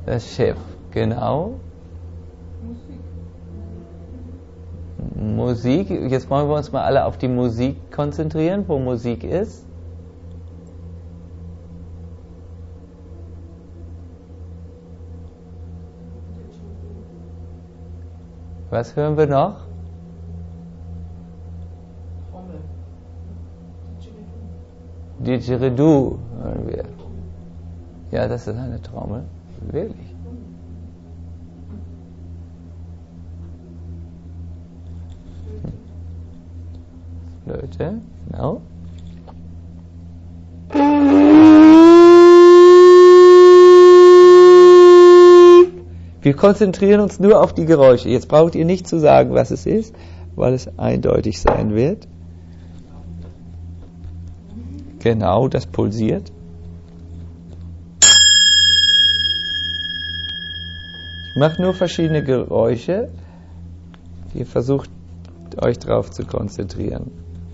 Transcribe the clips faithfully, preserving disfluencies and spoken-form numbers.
Das Schiff, genau. Musik. Jetzt wollen wir uns mal alle auf die Musik konzentrieren, wo Musik ist. Was hören wir noch? Trommel. Didgeridoo hören wir. Ja, das ist eine Trommel. Wirklich. Flöte, genau. Wir konzentrieren uns nur auf die Geräusche. Jetzt braucht ihr nicht zu sagen, was es ist, weil es eindeutig sein wird. Genau, das pulsiert. Ich mache nur verschiedene Geräusche. Ihr versucht euch darauf zu konzentrieren.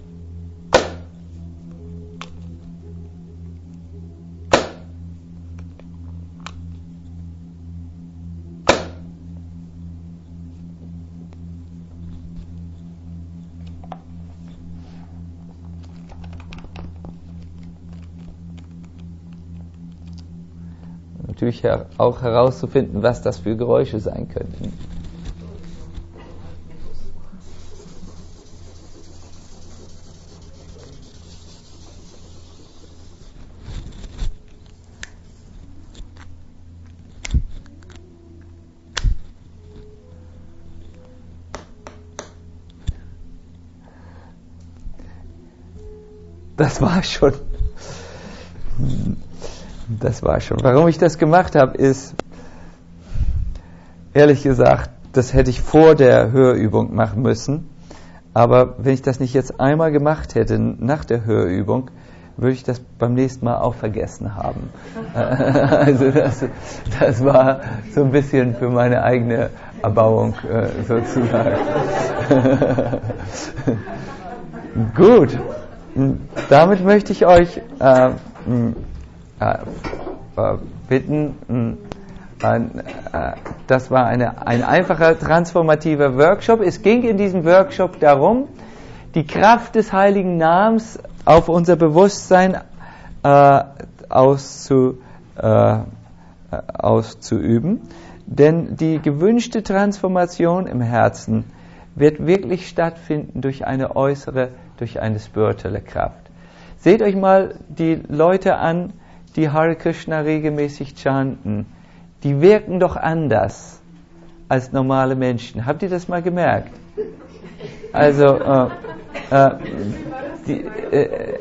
Natürlich auch herauszufinden, was das für Geräusche sein könnten. Das war schon. Das war schon. Warum ich das gemacht habe, ist, ehrlich gesagt, das hätte ich vor der Hörübung machen müssen. Aber wenn ich das nicht jetzt einmal gemacht hätte, nach der Hörübung, würde ich das beim nächsten Mal auch vergessen haben. Also das, das war so ein bisschen für meine eigene Erbauung äh, sozusagen. Gut. Damit möchte ich euch äh, äh, bitten, äh, das war eine, ein einfacher transformativer Workshop. Es ging in diesem Workshop darum, die Kraft des Heiligen Namens auf unser Bewusstsein äh, auszu, äh, auszuüben. Denn die gewünschte Transformation im Herzen wird wirklich stattfinden durch eine äußere, durch eine spirituelle Kraft. Seht euch mal die Leute an, die Hare Krishna regelmäßig chanten. Die wirken doch anders als normale Menschen. Habt ihr das mal gemerkt? Also, äh, äh, die, äh,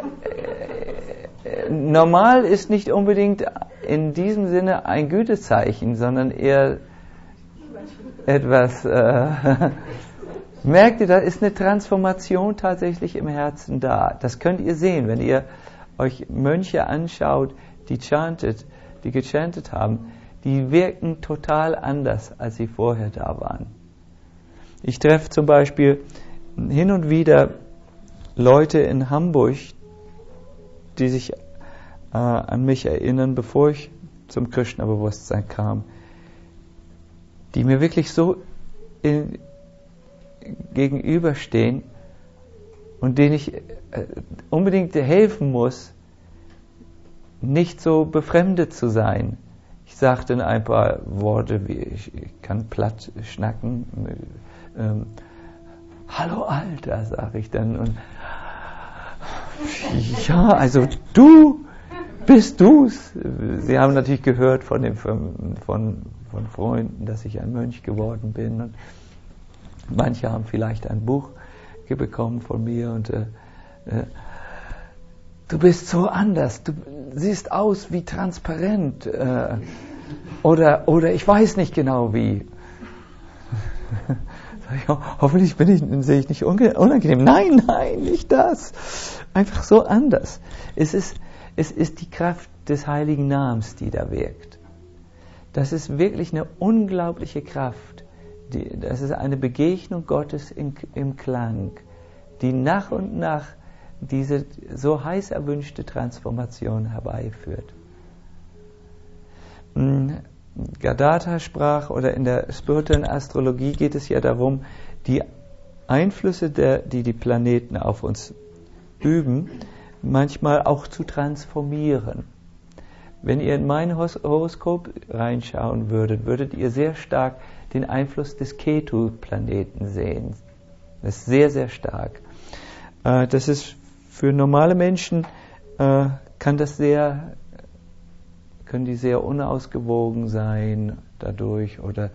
äh, normal ist nicht unbedingt in diesem Sinne ein Gütezeichen, sondern eher etwas... Äh, merkt ihr, da ist eine Transformation tatsächlich im Herzen da. Das könnt ihr sehen, wenn ihr euch Mönche anschaut, die chantet, die gechantet haben. Die wirken total anders, als sie vorher da waren. Ich treffe zum Beispiel hin und wieder Leute in Hamburg, die sich äh, an mich erinnern, bevor ich zum Krishna-Bewusstsein kam, die mir wirklich so in, gegenüberstehen und denen ich äh, unbedingt helfen muss, nicht so befremdet zu sein. Ich sage dann ein paar Worte, wie ich, ich kann platt schnacken. Ähm, Hallo Alter, sage ich dann. Und ja, also du bist du's. Sie haben natürlich gehört von, dem, von, von Freunden, dass ich ein Mönch geworden bin. Und manche haben vielleicht ein Buch bekommen von mir und äh, äh, du bist so anders, du siehst aus wie transparent äh, oder, oder ich weiß nicht genau wie. Hoffentlich bin ich, sehe ich nicht unangenehm. Nein, nein, nicht das. Einfach so anders. Es ist, es ist die Kraft des Heiligen Namens, die da wirkt. Das ist wirklich eine unglaubliche Kraft. Die, das ist eine Begegnung Gottes im, im Klang, die nach und nach diese so heiß erwünschte Transformation herbeiführt. Gadata sprach oder in der spirituellen Astrologie geht es ja darum, die Einflüsse, der, die die Planeten auf uns üben, manchmal auch zu transformieren. Wenn ihr in mein Horoskop reinschauen würdet, würdet ihr sehr stark den Einfluss des Ketu-Planeten sehen. Das ist sehr, sehr stark. Das ist für normale Menschen, kann das sehr, können die sehr unausgewogen sein dadurch oder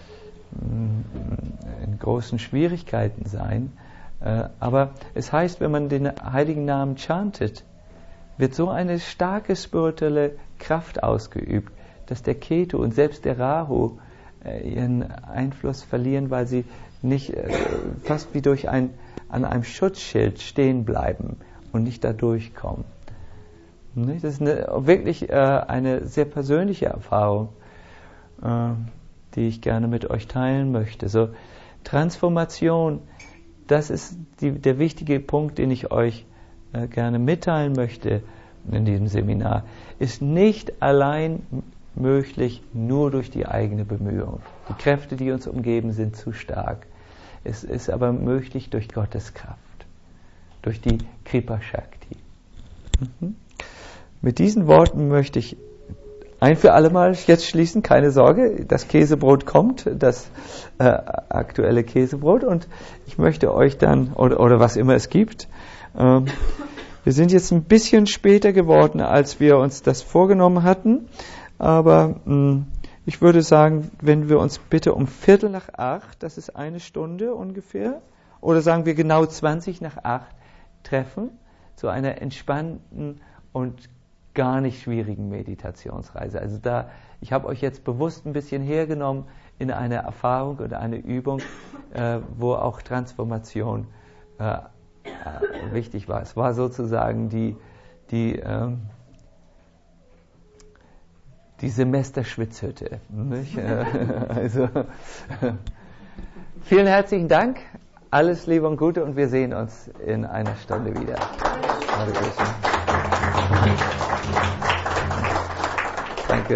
in großen Schwierigkeiten sein. Aber es heißt, wenn man den heiligen Namen chantet, wird so eine starke spirituelle Kraft ausgeübt, dass der Ketu und selbst der Rahu ihren Einfluss verlieren, weil sie nicht fast wie durch ein, an einem Schutzschild stehen bleiben und nicht da durchkommen. Das ist eine, wirklich eine sehr persönliche Erfahrung, die ich gerne mit euch teilen möchte. So, Transformation, das ist die, der wichtige Punkt, den ich euch äh, gerne mitteilen möchte in diesem Seminar, ist nicht allein möglich nur durch die eigene Bemühung. Die Kräfte, die uns umgeben, sind zu stark. Es ist aber möglich durch Gottes Kraft, durch die Kripa Shakti. Mhm. Mit diesen Worten möchte ich ein für alle Mal jetzt schließen, keine Sorge, das Käsebrot kommt, das äh, aktuelle Käsebrot, und ich möchte euch dann, oder, oder was immer es gibt, ähm, wir sind jetzt ein bisschen später geworden, als wir uns das vorgenommen hatten, aber mh, ich würde sagen, wenn wir uns bitte um Viertel nach acht, das ist eine Stunde ungefähr, oder sagen wir genau zwanzig nach acht treffen, zu einer entspannten und gar nicht schwierigen Meditationsreise. Also da, ich habe euch jetzt bewusst ein bisschen hergenommen in eine Erfahrung oder eine Übung, äh, wo auch Transformation äh, äh, wichtig war. Es war sozusagen die, die, äh, die Semesterschwitzhütte. Nicht? Also, vielen herzlichen Dank, alles Liebe und Gute, und wir sehen uns in einer Stunde wieder. Danke.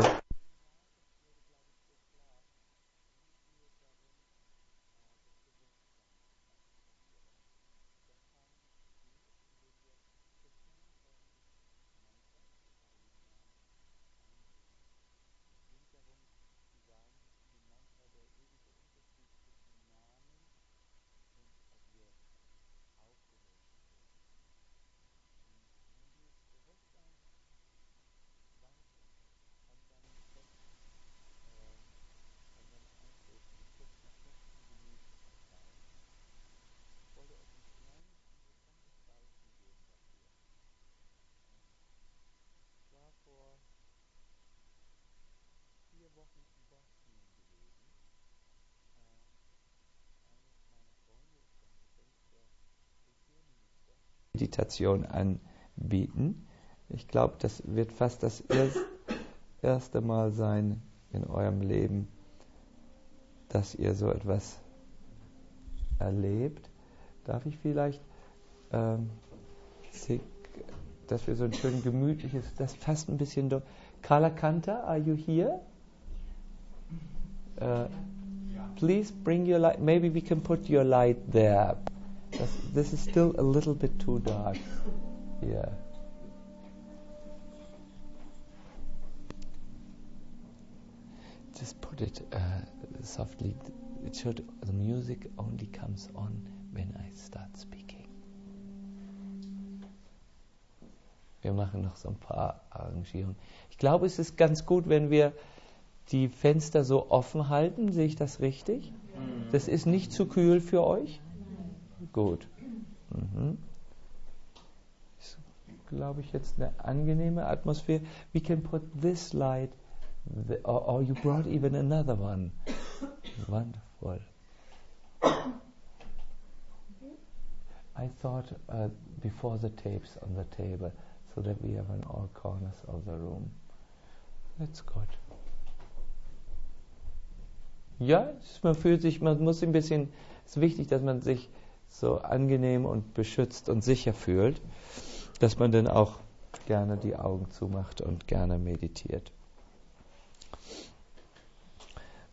Meditation anbieten. Ich glaube, das wird fast das erst, erste Mal sein in eurem Leben, dass ihr so etwas erlebt. Darf ich vielleicht, ähm, dass wir so ein schön gemütliches, das fast ein bisschen... Do- Kala Kanta, are you here? Uh, please bring your light. Maybe we can put your light there. This, this is still a little bit too dark. Yeah. Just put it uh, softly. It should. The music only comes on when I start speaking. Wir machen noch so ein paar Arrangierungen. Ich glaube, es ist ganz gut, wenn wir die Fenster so offen halten. Sehe ich das richtig? Das ist nicht zu kühl für euch? Gut. Mhm. Ist, glaube ich, jetzt eine angenehme Atmosphäre. We can put this light, the, or, or you brought even another one. Wonderful. I thought uh, before the tapes on the table, so that we have in all corners of the room. That's good. Ja, man fühlt sich, man muss ein bisschen, es ist wichtig, dass man sich so angenehm und beschützt und sicher fühlt, dass man dann auch gerne die Augen zumacht und gerne meditiert.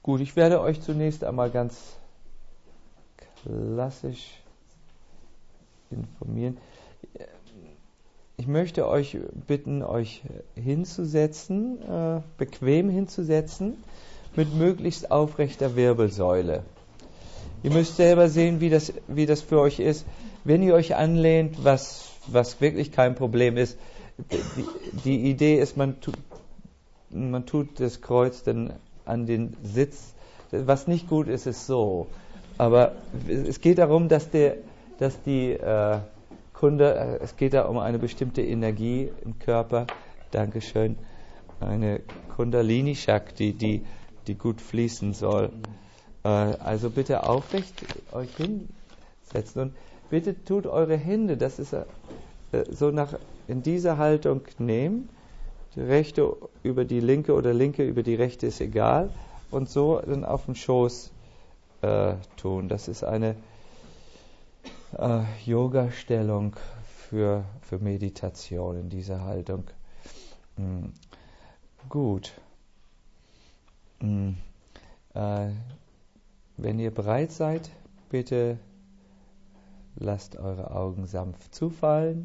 Gut, ich werde euch zunächst einmal ganz klassisch informieren. Ich möchte euch bitten, euch hinzusetzen, äh, bequem hinzusetzen, mit möglichst aufrechter Wirbelsäule. Ihr müsst selber sehen, wie das, wie das für euch ist. Wenn ihr euch anlehnt, was, was wirklich kein Problem ist, die, die Idee ist, man tut, man tut das Kreuz dann an den Sitz. Was nicht gut ist, ist so. Aber es geht darum, dass, der, dass die äh, Kunde, äh, es geht da um eine bestimmte Energie im Körper, Dankeschön, eine Kundalini Shakti, die, die gut fließen soll. Äh, also bitte aufrecht euch hinsetzen und bitte tut eure Hände, das ist äh, so nach in dieser Haltung nehmen, die rechte über die linke oder linke über die rechte ist egal und so dann auf den Schoß äh, tun. Das ist eine äh, Yoga-Stellung für, für Meditation in dieser Haltung. Hm. Gut. Hm. Äh, wenn ihr bereit seid, bitte lasst eure Augen sanft zufallen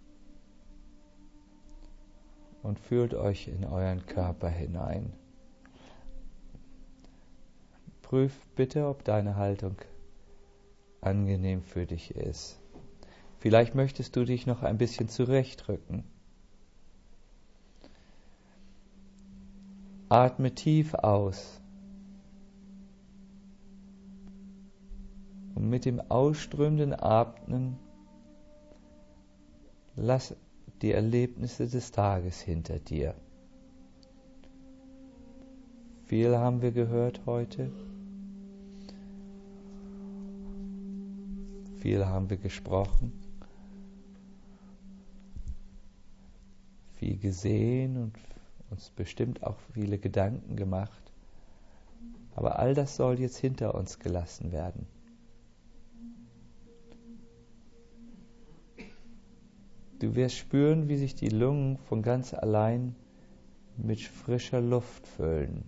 und fühlt euch in euren Körper hinein. Prüf bitte, ob deine Haltung angenehm für dich ist. Vielleicht möchtest du dich noch ein bisschen zurechtrücken. Atme tief aus. Und mit dem ausströmenden Atmen lass die Erlebnisse des Tages hinter dir. Viel haben wir gehört heute. Viel haben wir gesprochen. Viel gesehen und uns bestimmt auch viele Gedanken gemacht. Aber all das soll jetzt hinter uns gelassen werden. Du wirst spüren, wie sich die Lungen von ganz allein mit frischer Luft füllen.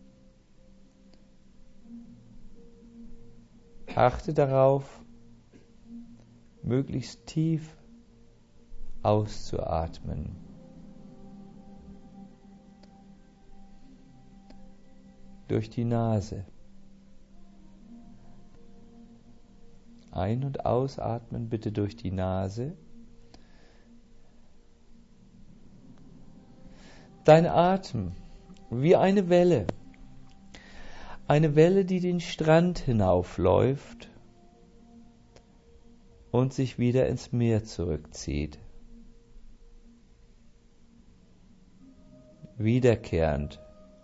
Achte darauf, möglichst tief auszuatmen. Durch die Nase. Ein- und ausatmen bitte durch die Nase. Dein Atem wie eine Welle. Eine Welle, die den Strand hinaufläuft und sich wieder ins Meer zurückzieht. Wiederkehrend.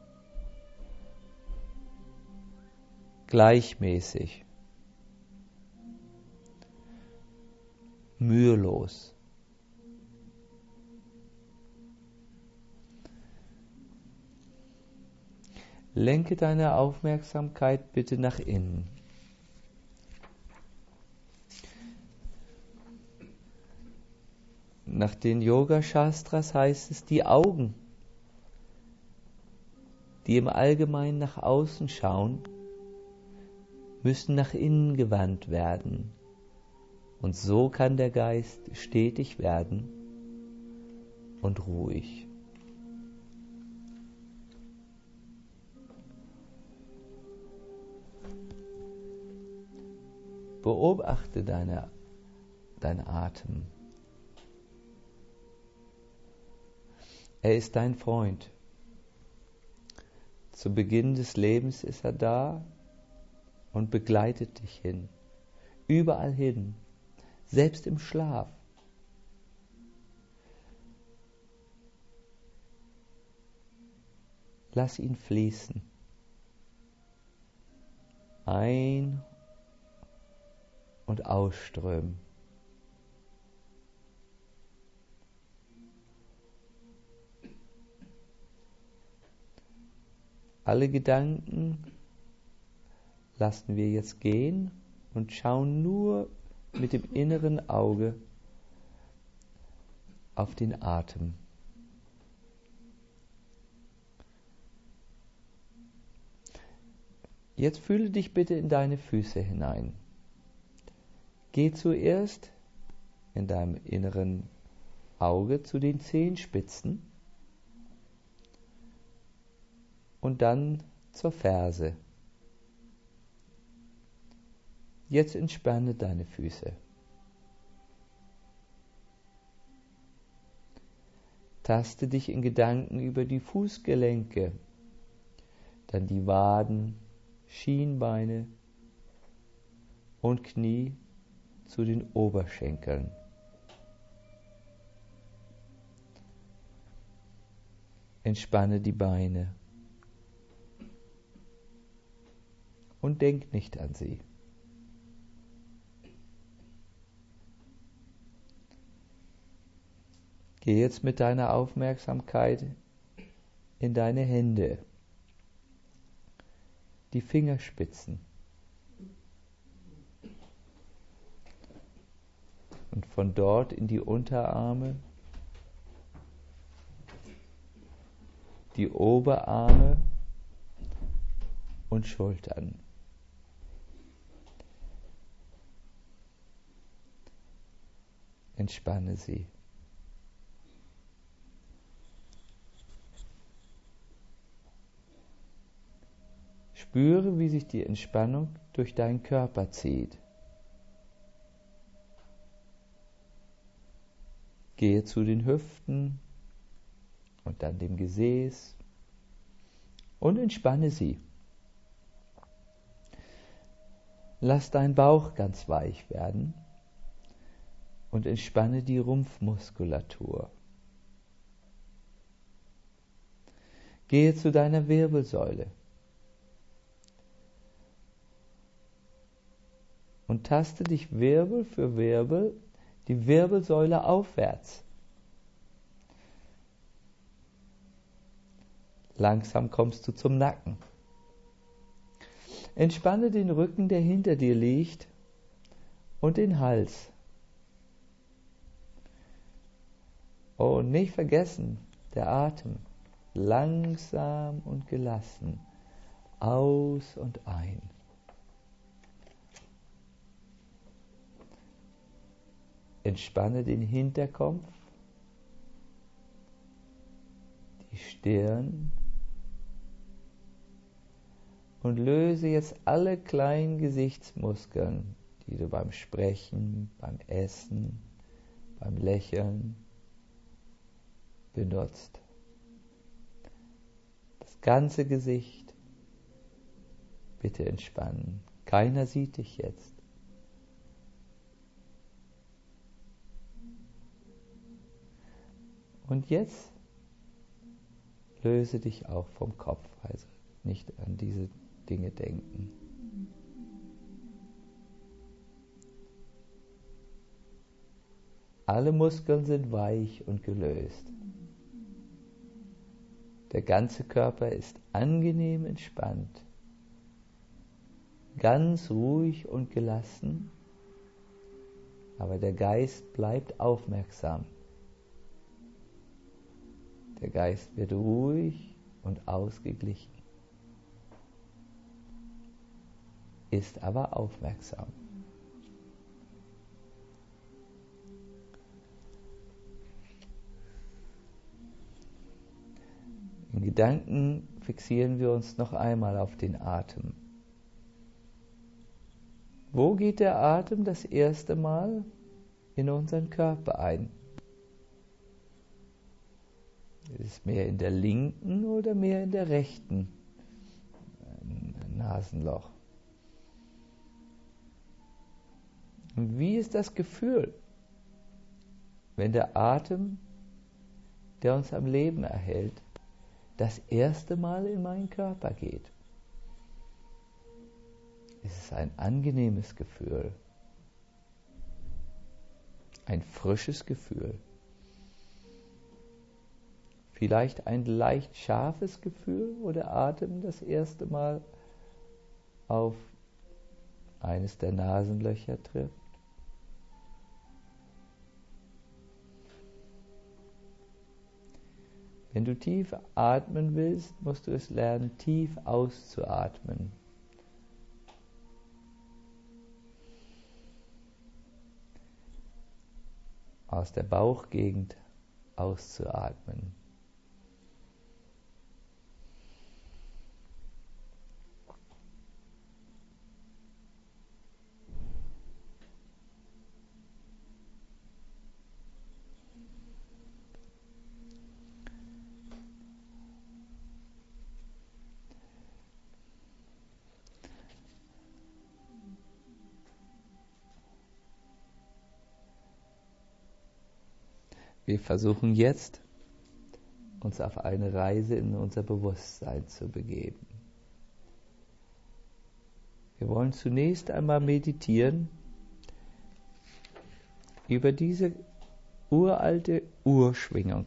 Gleichmäßig. Mühelos. Lenke deine Aufmerksamkeit bitte nach innen. Nach den Yoga-Shastras heißt es, die Augen, die im Allgemeinen nach außen schauen, müssen nach innen gewandt werden. Und so kann der Geist stetig werden und ruhig. Beobachte deine, deinen Atem. Er ist dein Freund. Zu Beginn des Lebens ist er da und begleitet dich hin. Überall hin. Selbst im Schlaf. Lass ihn fließen. Ein- und ausströmen. Alle Gedanken lassen wir jetzt gehen und schauen nur mit dem inneren Auge auf den Atem. Jetzt fühle dich bitte in deine Füße hinein. Geh zuerst in deinem inneren Auge zu den Zehenspitzen und dann zur Ferse. Jetzt entspanne deine Füße. Taste dich in Gedanken über die Fußgelenke, dann die Waden, Schienbeine und Knie zu den Oberschenkeln. Entspanne die Beine und denk nicht an sie. Geh jetzt mit deiner Aufmerksamkeit in deine Hände, die Fingerspitzen und von dort in die Unterarme, die Oberarme und Schultern. Entspanne sie. Spüre, wie sich die Entspannung durch deinen Körper zieht. Gehe zu den Hüften und dann dem Gesäß und entspanne sie. Lass deinen Bauch ganz weich werden und entspanne die Rumpfmuskulatur. Gehe zu deiner Wirbelsäule und taste dich Wirbel für Wirbel die Wirbelsäule aufwärts. Langsam kommst du zum Nacken. Entspanne den Rücken, der hinter dir liegt, und den Hals. Oh, und nicht vergessen, der Atem. Langsam und gelassen. Aus und ein. Entspanne den Hinterkopf, die Stirn und löse jetzt alle kleinen Gesichtsmuskeln, die du beim Sprechen, beim Essen, beim Lächeln benutzt. Das ganze Gesicht bitte entspannen. Keiner sieht dich jetzt. Und jetzt löse dich auch vom Kopf, also nicht an diese Dinge denken. Alle Muskeln sind weich und gelöst. Der ganze Körper ist angenehm entspannt, ganz ruhig und gelassen, aber der Geist bleibt aufmerksam. Der Geist wird ruhig und ausgeglichen, ist aber aufmerksam. In Gedanken fixieren wir uns noch einmal auf den Atem. Wo geht der Atem das erste Mal in unseren Körper ein? Ist es mehr in der linken oder mehr in der rechten Nasenloch? Und wie ist das Gefühl, wenn der Atem, der uns am Leben erhält, das erste Mal in meinen Körper geht? Ist es ein angenehmes Gefühl, ein frisches Gefühl? Vielleicht ein leicht scharfes Gefühl, wo der Atem das erste Mal auf eines der Nasenlöcher trifft. Wenn du tief atmen willst, musst du es lernen, tief auszuatmen. aus der Bauchgegend auszuatmen. Wir versuchen jetzt, uns auf eine Reise in unser Bewusstsein zu begeben. Wir wollen zunächst einmal meditieren über diese uralte Urschwingung,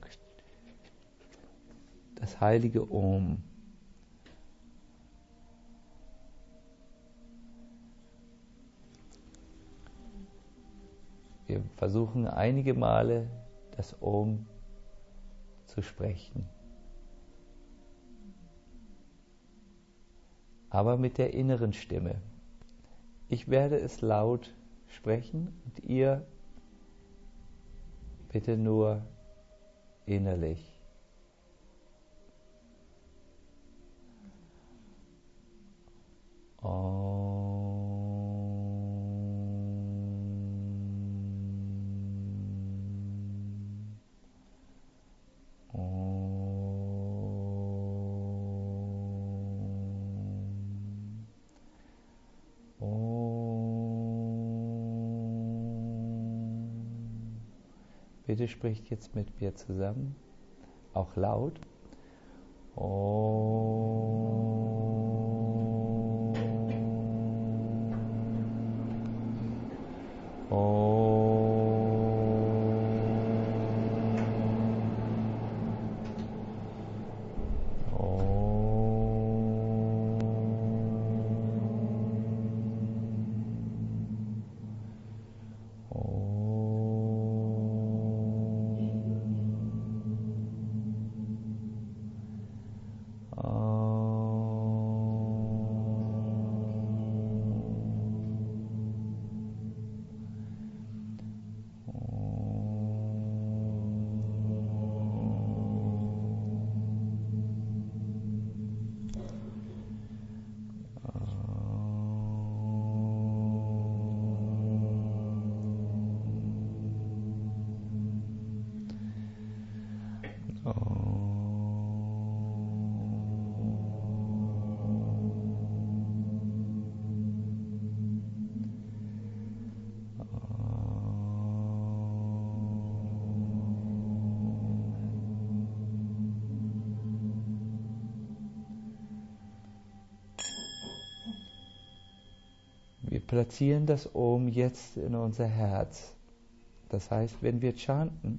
das heilige Om. Wir versuchen einige Male das Om zu sprechen. Aber mit der inneren Stimme. Ich werde es laut sprechen und ihr bitte nur innerlich. Om. Bitte spricht jetzt mit mir zusammen, auch laut. Om. Wir platzieren das Om jetzt in unser Herz. Das heißt, wenn wir chanten,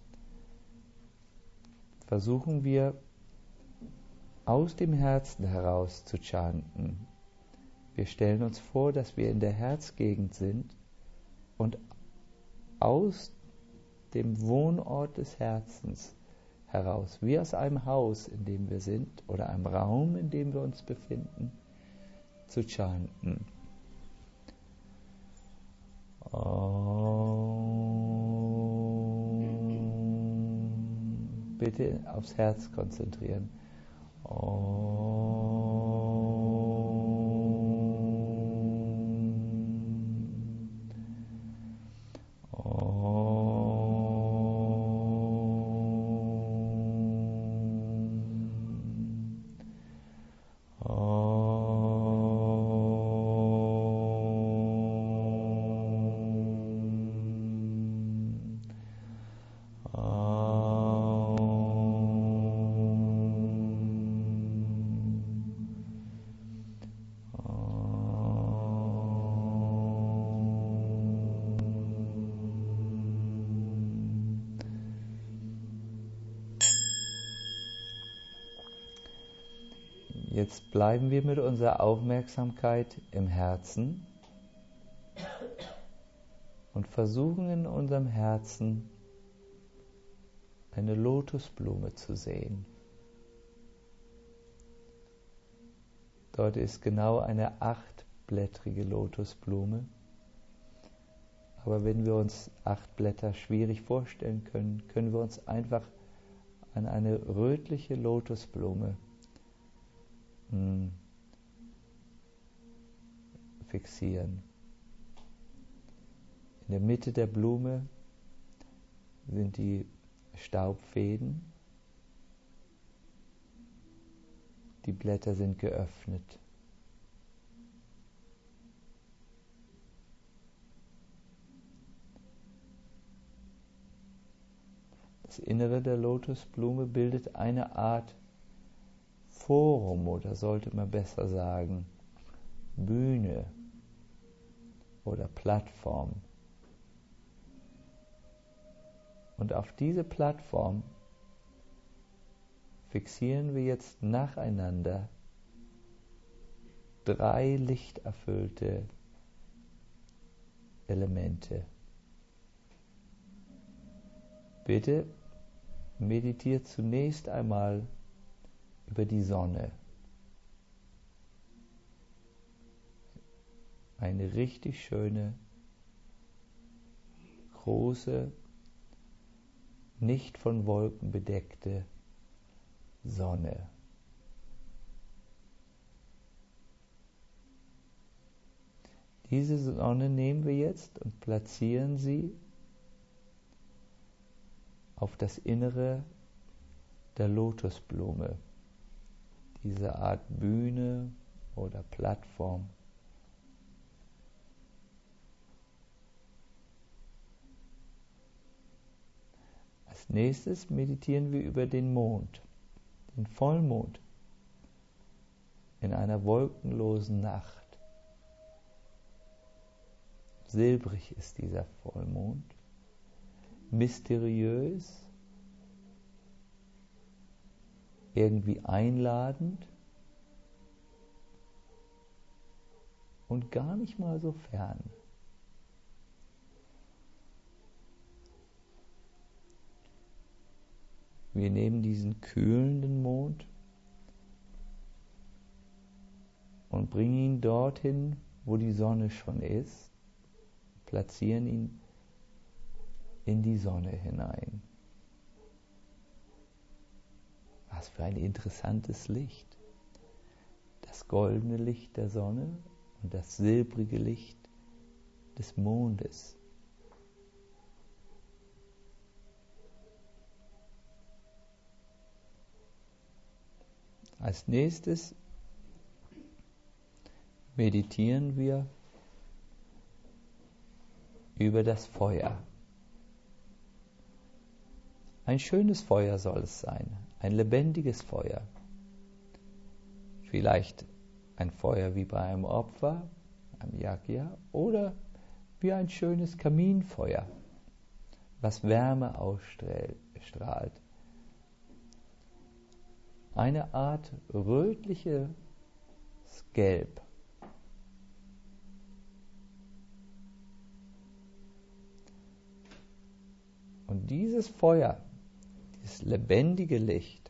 versuchen wir aus dem Herzen heraus zu chanten. Wir stellen uns vor, dass wir in der Herzgegend sind und aus dem Wohnort des Herzens heraus, wie aus einem Haus, in dem wir sind, oder einem Raum, in dem wir uns befinden, zu chanten. Om. Bitte aufs Herz konzentrieren. Om. Jetzt bleiben wir mit unserer Aufmerksamkeit im Herzen und versuchen in unserem Herzen eine Lotusblume zu sehen. Dort ist genau eine achtblättrige Lotusblume Aber wenn wir uns acht Blätter schwierig vorstellen können, können wir uns einfach an eine rötliche Lotusblume mh, fixieren. In der Mitte der Blume sind die Staubfäden. Die Blätter sind geöffnet. Das Innere der Lotusblume bildet eine Art Forum, oder sollte man besser sagen, Bühne oder Plattform. Und auf diese Plattform fixieren wir jetzt nacheinander drei lichterfüllte Elemente. Bitte meditiert zunächst einmal über die Sonne. Eine richtig schöne, große, nicht von Wolken bedeckte Sonne. Diese Sonne nehmen wir jetzt und platzieren sie auf das Innere der Lotusblume, diese Art Bühne oder Plattform. Als nächstes meditieren wir über den Mond, den Vollmond, in einer wolkenlosen Nacht. Silbrig ist dieser Vollmond, mysteriös, irgendwie einladend und gar nicht mal so fern. Wir nehmen diesen kühlenden Mond und bringen ihn dorthin, wo die Sonne schon ist, platzieren ihn in die Sonne hinein. Was für ein interessantes Licht. Das goldene Licht der Sonne und das silbrige Licht des Mondes. Als nächstes meditieren wir über das Feuer. Ein schönes Feuer soll es sein, ein lebendiges Feuer. Vielleicht ein Feuer wie bei einem Opfer, einem Yajna, oder wie ein schönes Kaminfeuer, was Wärme ausstrahlt. Eine Art rötliches Gelb. Und dieses Feuer, dieses lebendige Licht,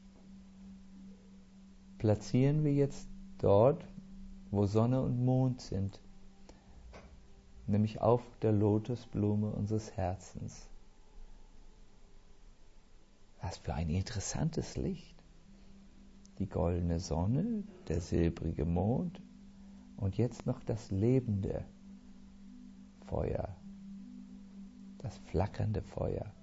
platzieren wir jetzt dort, wo Sonne und Mond sind, nämlich auf der Lotusblume unseres Herzens. Was für ein interessantes Licht. Die goldene Sonne, der silbrige Mond und jetzt noch das lebende Feuer, das flackernde Feuer.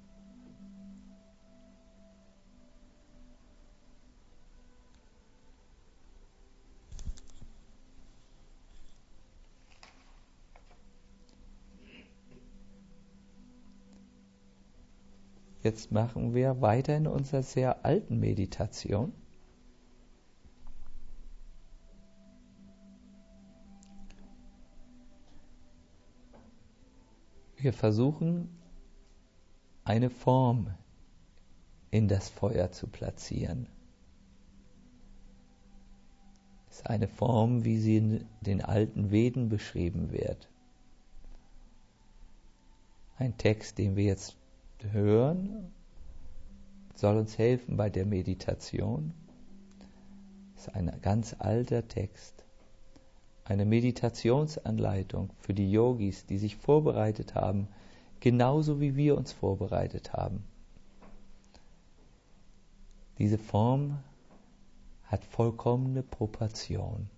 Jetzt machen wir weiter in unserer sehr alten Meditation. Wir versuchen, eine Form in das Feuer zu platzieren. Das ist eine Form, wie sie in den alten Veden beschrieben wird. Ein Text, den wir jetzt hören, soll uns helfen bei der Meditation. Das ist ein ganz alter Text, eine Meditationsanleitung für die Yogis, die sich vorbereitet haben, genauso wie wir uns vorbereitet haben. Diese Form hat vollkommene Proportion.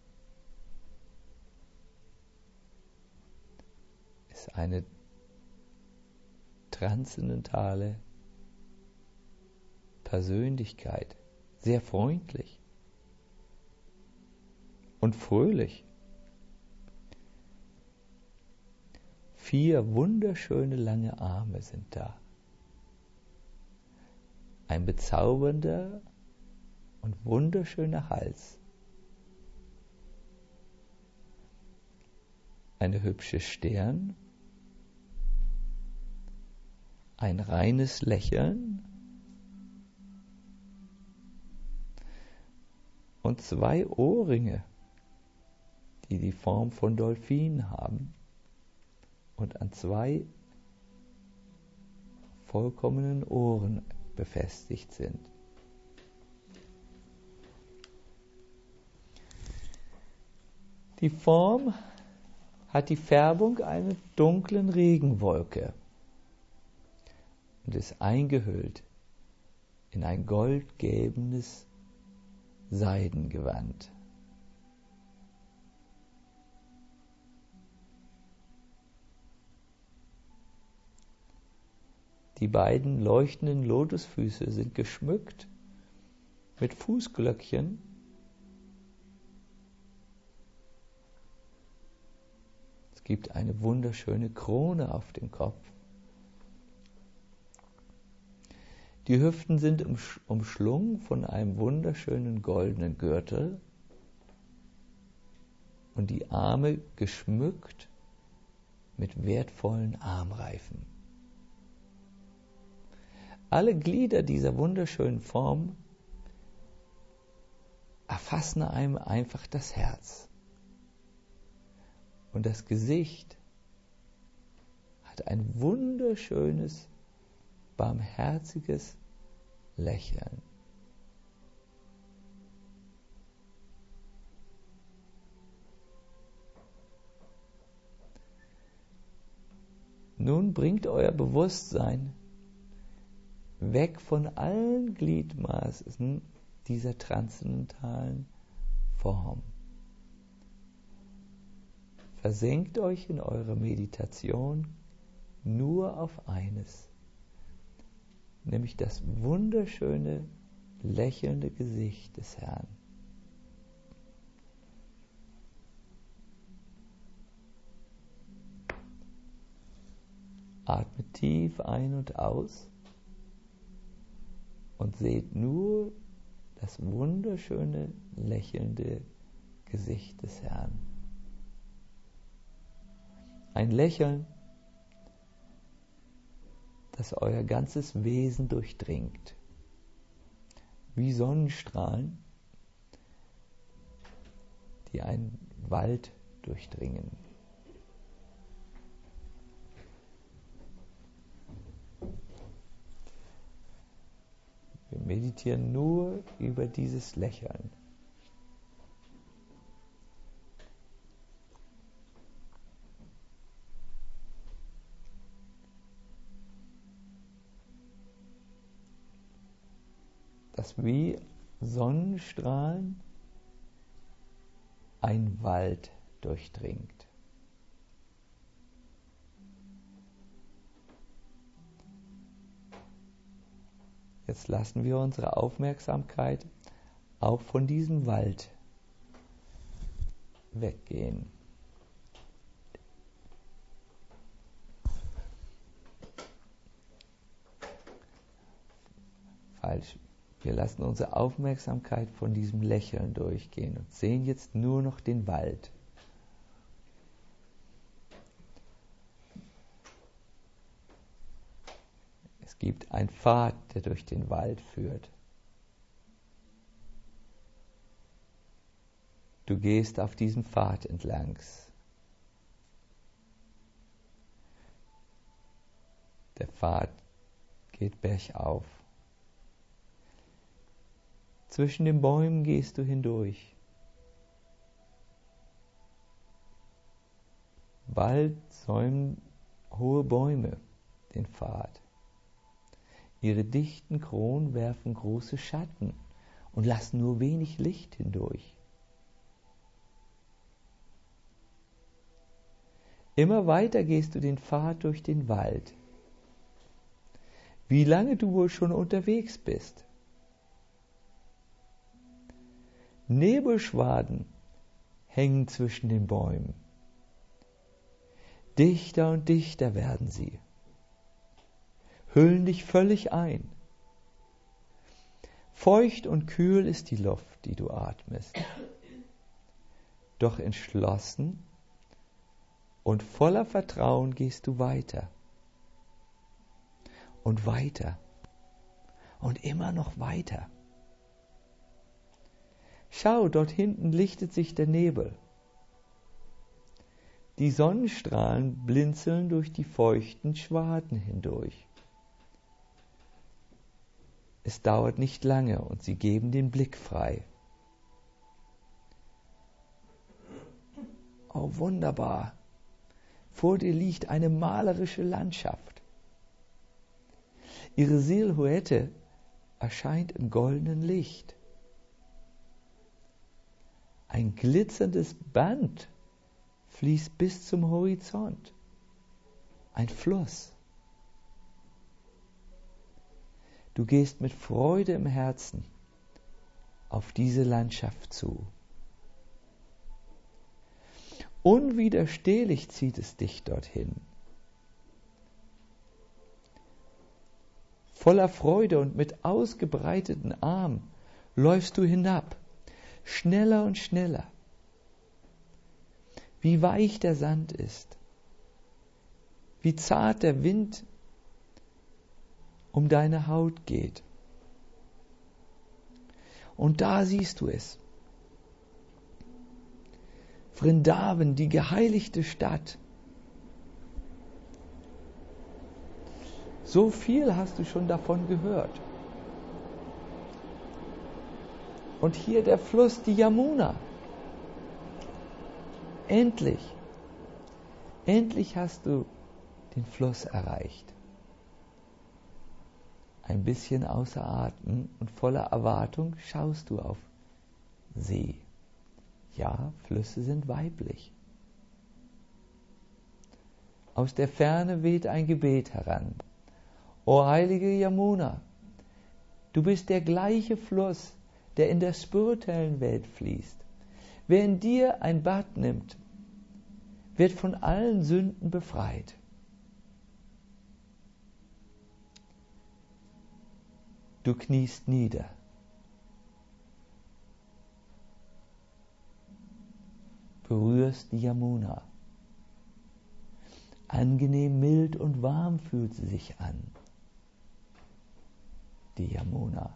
Ist eine transzendentale Persönlichkeit, sehr freundlich und fröhlich. Vier wunderschöne lange Arme sind da. Ein bezaubernder und wunderschöner Hals. Eine hübsche Stirn. Ein reines Lächeln. Und zwei Ohrringe, die die Form von Delfinen haben und an zwei vollkommenen Ohren befestigt sind. Die Form hat die Färbung einer dunklen Regenwolke und ist eingehüllt in ein goldgelbenes Seidengewand. Die beiden leuchtenden Lotusfüße sind geschmückt mit Fußglöckchen. Es gibt eine wunderschöne Krone auf dem Kopf. Die Hüften sind umschlungen von einem wunderschönen goldenen Gürtel und die Arme geschmückt mit wertvollen Armreifen. Alle Glieder dieser wunderschönen Form erfassen einem einfach das Herz. Und das Gesicht hat ein wunderschönes, barmherziges Lächeln. Nun bringt euer Bewusstsein weg von allen Gliedmaßen dieser transzendentalen Form. Versenkt euch in eure Meditation nur auf eines, nämlich das wunderschöne, lächelnde Gesicht des Herrn. Atmet tief ein und aus und seht nur das wunderschöne, lächelnde Gesicht des Herrn. Ein Lächeln, das euer ganzes Wesen durchdringt, wie Sonnenstrahlen, die einen Wald durchdringen. Wir meditieren nur über dieses Lächeln. Das wie Sonnenstrahlen ein Wald durchdringt. Jetzt lassen wir unsere Aufmerksamkeit auch von diesem Wald weggehen. Falsch. Wir lassen unsere Aufmerksamkeit von diesem Lächeln durchgehen und sehen jetzt nur noch den Wald. Es gibt einen Pfad, der durch den Wald führt. Du gehst auf diesem Pfad entlangs. Der Pfad geht bergauf. Zwischen den Bäumen gehst du hindurch. Bald säumen hohe Bäume den Pfad. Ihre dichten Kronen werfen große Schatten und lassen nur wenig Licht hindurch. Immer weiter gehst du den Pfad durch den Wald. Wie lange du wohl schon unterwegs bist? Nebelschwaden hängen zwischen den Bäumen. Dichter und dichter werden sie, hüllen dich völlig ein. Feucht und kühl ist die Luft, die du atmest. Doch entschlossen und voller Vertrauen gehst du weiter und weiter und immer noch weiter. Schau, dort hinten lichtet sich der Nebel. Die Sonnenstrahlen blinzeln durch die feuchten Schwaden hindurch. Es dauert nicht lange und sie geben den Blick frei. Oh, wunderbar! Vor dir liegt eine malerische Landschaft. Ihre Silhouette erscheint im goldenen Licht. Ein glitzerndes Band fließt bis zum Horizont. Ein Fluss. Du gehst mit Freude im Herzen auf diese Landschaft zu. Unwiderstehlich zieht es dich dorthin. Voller Freude und mit ausgebreiteten Armen läufst du hinab, schneller und schneller. Wie weich der Sand ist, wie zart der Wind um deine Haut geht. Und da siehst du es. Vrindavan, die geheiligte Stadt. So viel hast du schon davon gehört. Und hier der Fluss, die Yamuna. Endlich, endlich hast du den Fluss erreicht. Ein bisschen außer Atem und voller Erwartung schaust du auf See. Ja, Flüsse sind weiblich. Aus der Ferne weht ein Gebet heran. O heilige Yamuna, du bist der gleiche Fluss, der in der spirituellen Welt fließt. Wer in dir ein Bad nimmt, wird von allen Sünden befreit. Du kniest nieder. Berührst die Yamuna. Angenehm mild und warm fühlt sie sich an. Die Yamuna.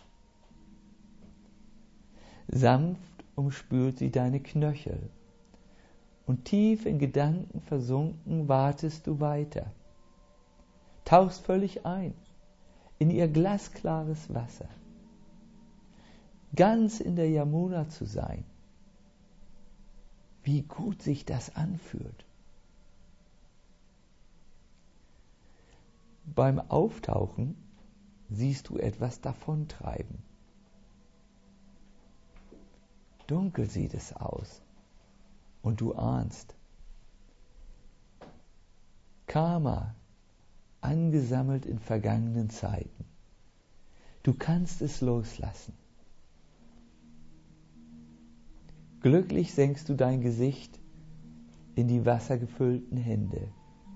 Sanft umspült sie deine Knöchel. Und tief in Gedanken versunken wartest du weiter. Tauchst völlig ein in ihr glasklares Wasser. Ganz in der Yamuna zu sein. Wie gut sich das anfühlt. Beim Auftauchen siehst du etwas davontreiben. Dunkel sieht es aus. Und du ahnst, Karma, angesammelt in vergangenen Zeiten. Du kannst es loslassen. Glücklich senkst du dein Gesicht in die wassergefüllten Hände.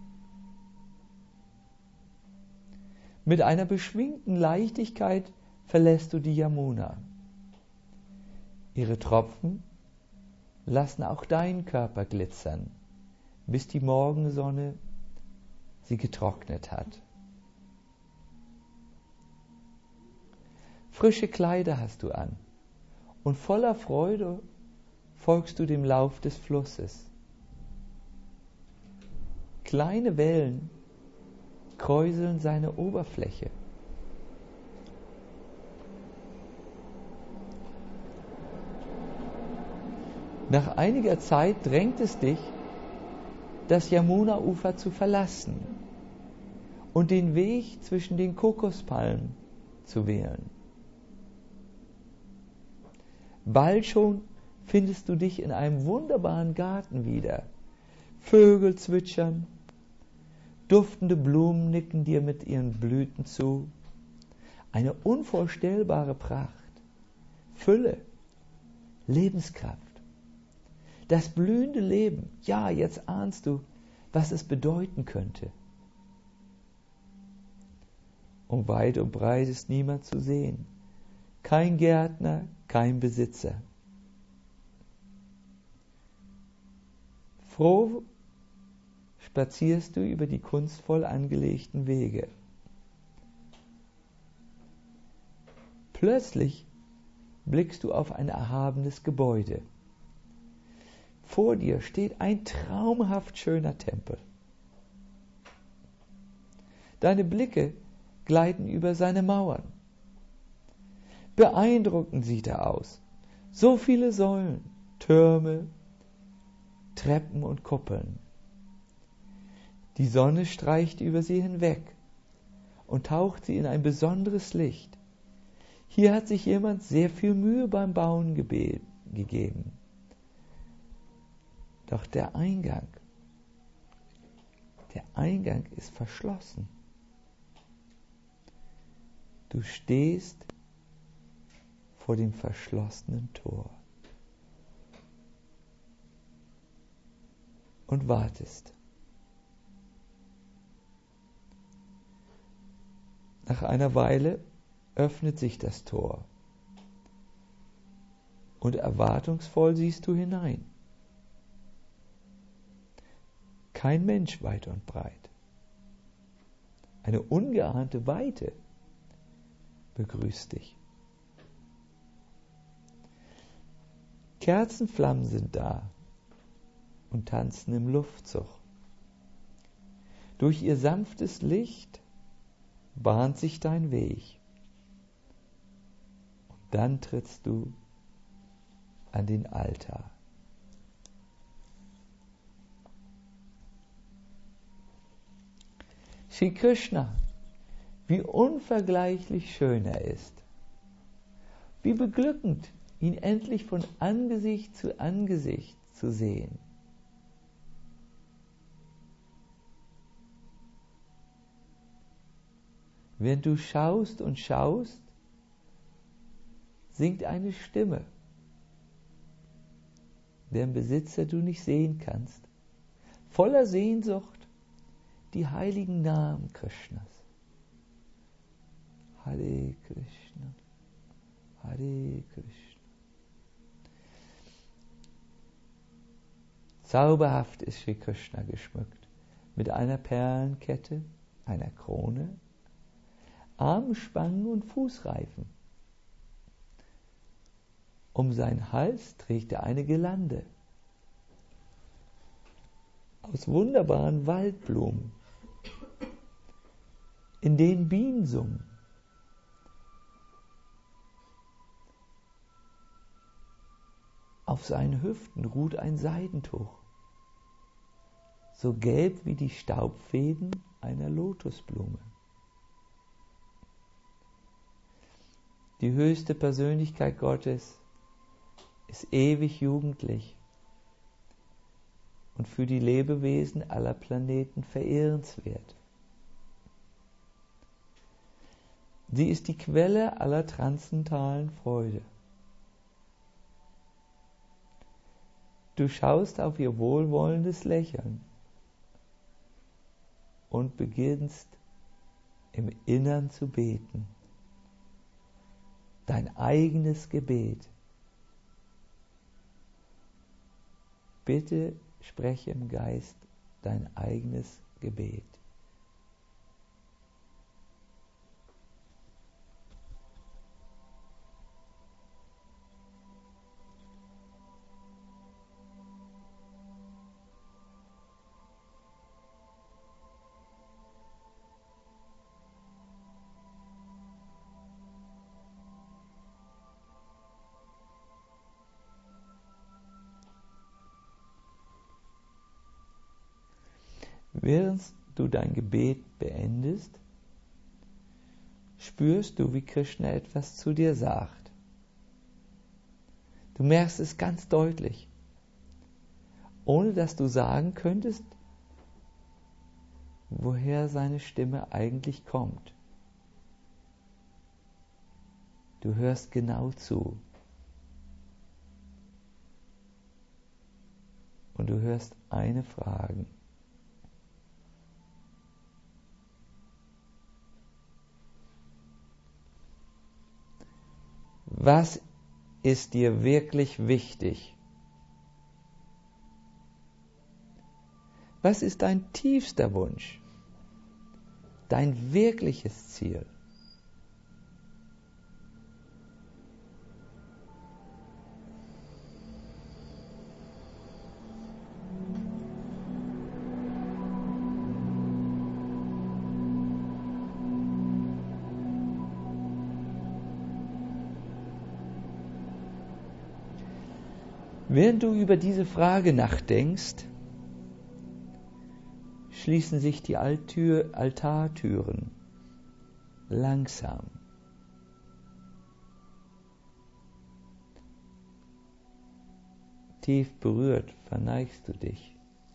Mit einer beschwingten Leichtigkeit verlässt du die Yamuna. Ihre Tropfen lassen auch deinen Körper glitzern, bis die Morgensonne sie getrocknet hat. Frische Kleider hast du an und voller Freude folgst du dem Lauf des Flusses. Kleine Wellen kräuseln seine Oberfläche. Nach einiger Zeit drängt es dich, das Yamuna-Ufer zu verlassen und den Weg zwischen den Kokospalmen zu wählen. Bald schon findest du dich in einem wunderbaren Garten wieder. Vögel zwitschern, duftende Blumen nicken dir mit ihren Blüten zu. Eine unvorstellbare Pracht, Fülle, Lebenskraft. Das blühende Leben, ja, jetzt ahnst du, was es bedeuten könnte. Und weit und breit ist niemand zu sehen. Kein Gärtner, kein Besitzer. Froh spazierst du über die kunstvoll angelegten Wege. Plötzlich blickst du auf ein erhabenes Gebäude. Vor dir steht ein traumhaft schöner Tempel. Deine Blicke gleiten über seine Mauern. Beeindruckend sieht er aus. So viele Säulen, Türme, Treppen und Kuppeln. Die Sonne streicht über sie hinweg und taucht sie in ein besonderes Licht. Hier hat sich jemand sehr viel Mühe beim Bauen gebe- gegeben. Doch der Eingang, der Eingang ist verschlossen. Du stehst vor dem verschlossenen Tor und wartest. Nach einer Weile öffnet sich das Tor und erwartungsvoll siehst du hinein. Kein Mensch weit und breit. Eine ungeahnte Weite begrüßt dich. Kerzenflammen sind da und tanzen im Luftzug. Durch ihr sanftes Licht bahnt sich dein Weg. Und dann trittst du an den Altar. Sri Krishna, wie unvergleichlich schön er ist. Wie beglückend, ihn endlich von Angesicht zu Angesicht zu sehen. Während du schaust und schaust, singt eine Stimme, deren Besitzer du nicht sehen kannst, voller Sehnsucht die heiligen Namen Krishnas. Hare Krishna, Hare Krishna. Zauberhaft ist Sri Krishna geschmückt, mit einer Perlenkette, einer Krone, Armspangen und Fußreifen. Um seinen Hals trägt er eine Girlande aus wunderbaren Waldblumen, in denen Bienen summen. Auf seinen Hüften ruht ein Seidentuch, so gelb wie die Staubfäden einer Lotusblume. Die höchste Persönlichkeit Gottes ist ewig jugendlich und für die Lebewesen aller Planeten verehrenswert. Sie ist die Quelle aller transzendentalen Freude. Du schaust auf ihr wohlwollendes Lächeln und beginnst im Innern zu beten. Dein eigenes Gebet. Bitte spreche im Geist dein eigenes Gebet. Während du dein Gebet beendest, spürst du, wie Krishna etwas zu dir sagt. Du merkst es ganz deutlich, ohne dass du sagen könntest, woher seine Stimme eigentlich kommt. Du hörst genau zu. Und du hörst eine Frage. Was ist dir wirklich wichtig? Was ist dein tiefster Wunsch? Dein wirkliches Ziel? Während du über diese Frage nachdenkst, schließen sich die Altür, Altartüren langsam. Tief berührt verneigst du dich.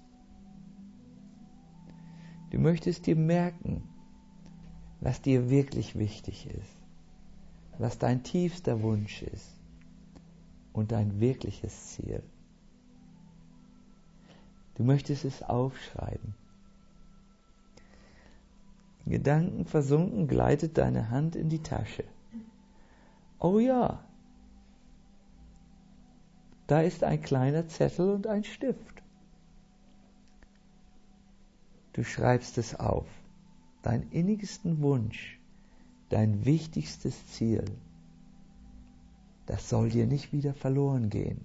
Du möchtest dir merken, was dir wirklich wichtig ist, was dein tiefster Wunsch ist und dein wirkliches Ziel. Du möchtest es aufschreiben. In Gedanken versunken gleitet deine Hand in die Tasche. Oh ja, da ist ein kleiner Zettel und ein Stift. Du schreibst es auf, deinen innigsten Wunsch, dein wichtigstes Ziel. Das soll dir nicht wieder verloren gehen.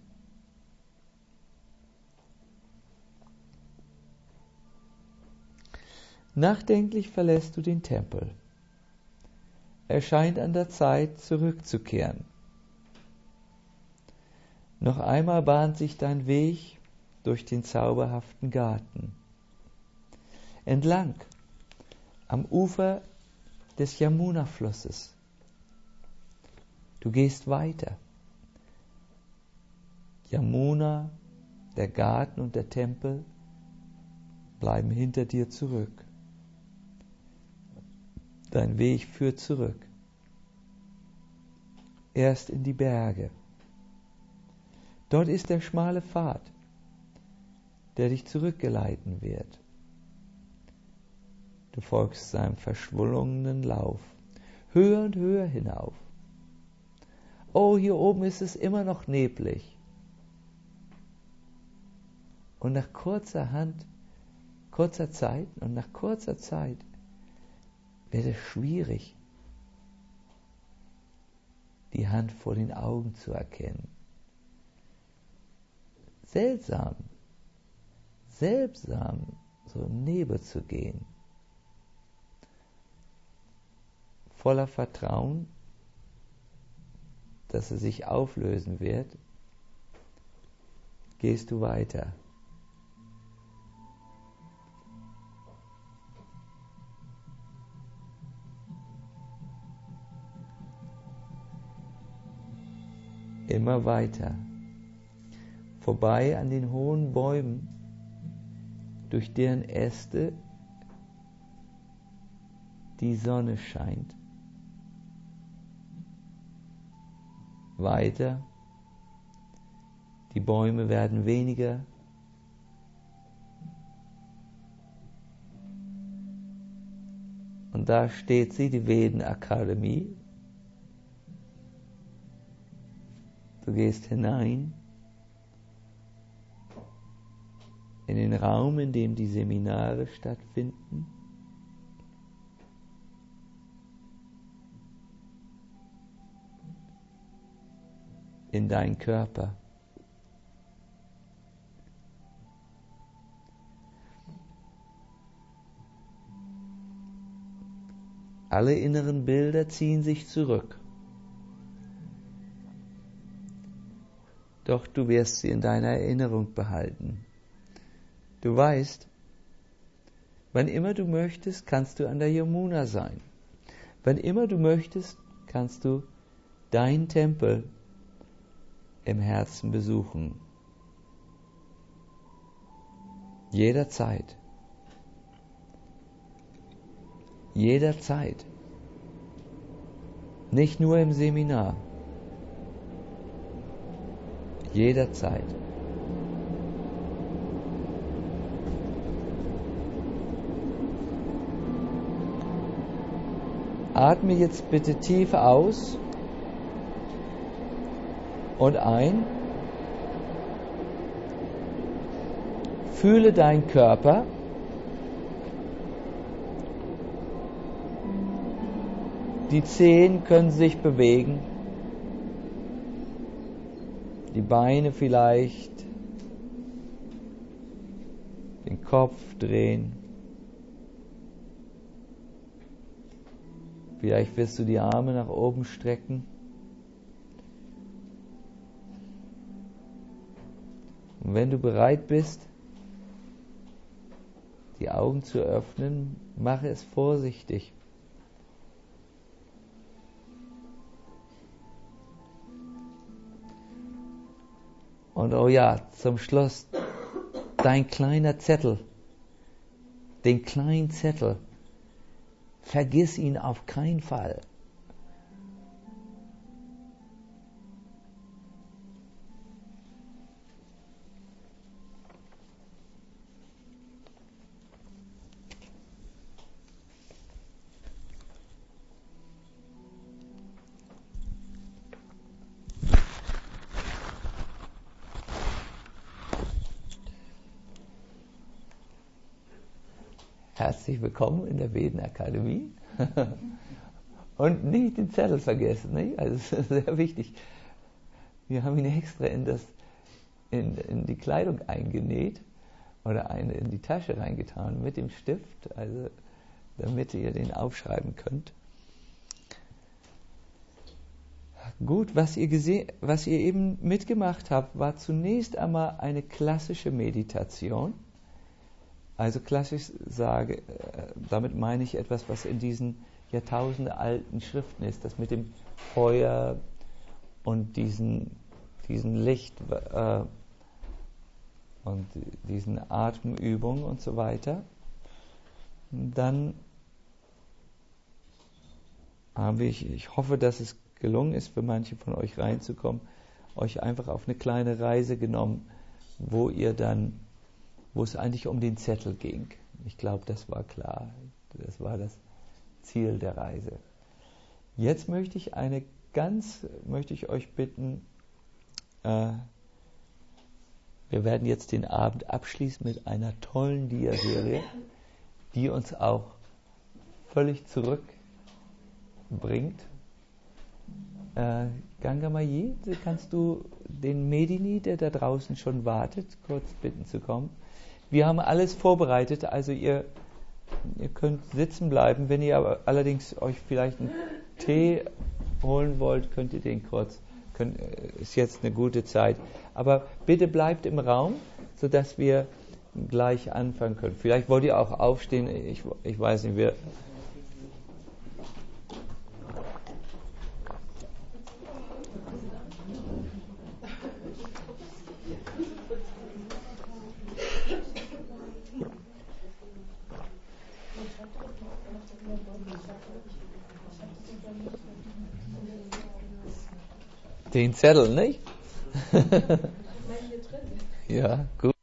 Nachdenklich verlässt du den Tempel. Es scheint an der Zeit, zurückzukehren. Noch einmal bahnt sich dein Weg durch den zauberhaften Garten. Entlang, am Ufer des Yamuna-Flusses. Du gehst weiter. Yamuna, der Garten und der Tempel bleiben hinter dir zurück. Dein Weg führt zurück. Erst in die Berge. Dort ist der schmale Pfad, der dich zurückgeleiten wird. Du folgst seinem verschwungenen Lauf, höher und höher hinauf. Oh, hier oben ist es immer noch neblig. Und nach kurzer Hand, kurzer Zeit und nach kurzer Zeit wird es schwierig, die Hand vor den Augen zu erkennen. Seltsam, seltsam, so im Nebel zu gehen. Voller Vertrauen, dass es sich auflösen wird, gehst du weiter. Immer weiter, vorbei an den hohen Bäumen, durch deren Äste die Sonne scheint. Weiter, die Bäume werden weniger. Und da steht sie, die Veden-Akademie. Du gehst hinein in den Raum, in dem die Seminare stattfinden. In deinen Körper. Alle inneren Bilder ziehen sich zurück. Doch du wirst sie in deiner Erinnerung behalten. Du weißt, Wann immer du möchtest, kannst du an der Yamuna sein. Wann immer du möchtest, kannst du deinen Tempel im Herzen besuchen. Jederzeit. Jederzeit. Nicht nur im Seminar. Jederzeit. Atme jetzt bitte tief aus und ein. Fühle deinen Körper. Die Zehen können sich bewegen. Die Beine vielleicht. Den Kopf drehen. Vielleicht wirst du die Arme nach oben strecken. Und wenn du bereit bist, die Augen zu öffnen, mache es vorsichtig. Und oh ja, zum Schluss, dein kleiner Zettel, den kleinen Zettel, vergiss ihn auf keinen Fall. Herzlich willkommen in der Vedenakademie. Und nicht den Zettel vergessen, nicht? Also das ist sehr wichtig. Wir haben ihn extra in, das, in, in die Kleidung eingenäht oder eine in die Tasche reingetan mit dem Stift, also damit ihr den aufschreiben könnt. Gut, was ihr, gesehen, was ihr eben mitgemacht habt, war zunächst einmal eine klassische Meditation. Also klassisch sage, damit meine ich etwas, was in diesen jahrtausendealten Schriften ist, das mit dem Feuer und diesen, diesen Licht äh, und diesen Atemübungen und so weiter. Dann habe ich, ich hoffe, dass es gelungen ist, für manche von euch reinzukommen, euch einfach auf eine kleine Reise genommen, wo ihr dann wo es eigentlich um den Zettel ging. Ich glaube, das war klar. Das war das Ziel der Reise. Jetzt möchte ich eine ganz, möchte ich euch bitten, äh, wir werden jetzt den Abend abschließen mit einer tollen Dia-Serie, die uns auch völlig zurückbringt. Äh, Gangamayi, kannst du den Medini, der da draußen schon wartet, kurz bitten zu kommen? Wir haben alles vorbereitet, also ihr, ihr könnt sitzen bleiben. Wenn ihr aber allerdings euch vielleicht einen Tee holen wollt, könnt ihr den kurz, könnt, ist jetzt eine gute Zeit. Aber bitte bleibt im Raum, sodass wir gleich anfangen können. Vielleicht wollt ihr auch aufstehen, ich, ich weiß nicht, wir... Den Zettel, nicht? Ja, gut.